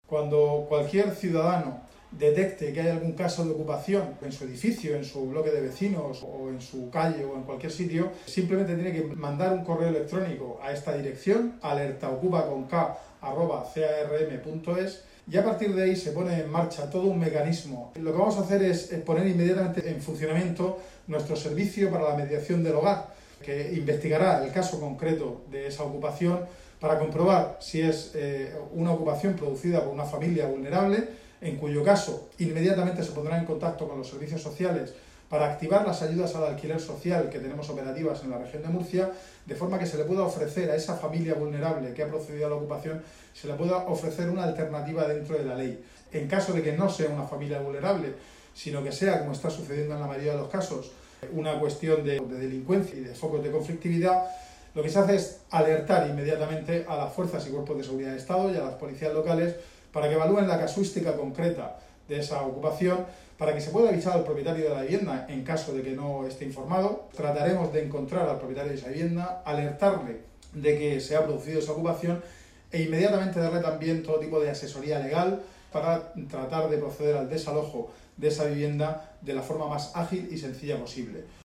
Cuando cualquier ciudadano detecte que hay algún caso de ocupación en su edificio, en su bloque de vecinos o en su calle o en cualquier sitio, simplemente tiene que mandar un correo electrónico a esta dirección, alertaocupa@carm.es, y a partir de ahí se pone en marcha todo un mecanismo. Lo que vamos a hacer es poner inmediatamente en funcionamiento nuestro servicio para la mediación del hogar, que investigará el caso concreto de esa ocupación para comprobar si es una ocupación producida por una familia vulnerable, en cuyo caso inmediatamente se pondrá en contacto con los servicios sociales para activar las ayudas al alquiler social que tenemos operativas en la región de Murcia, de forma que se le pueda ofrecer a esa familia vulnerable que ha procedido a la ocupación, se le pueda ofrecer una alternativa dentro de la ley. En caso de que no sea una familia vulnerable, sino que sea, como está sucediendo en la mayoría de los casos, una cuestión de delincuencia y de focos de conflictividad, lo que se hace es alertar inmediatamente a las fuerzas y cuerpos de seguridad del Estado y a las policías locales para que evalúen la casuística concreta de esa ocupación, para que se pueda avisar al propietario de la vivienda en caso de que no esté informado. Trataremos de encontrar al propietario de esa vivienda, alertarle de que se ha producido esa ocupación e inmediatamente darle también todo tipo de asesoría legal para tratar de proceder al desalojo de esa vivienda de la forma más ágil y sencilla posible.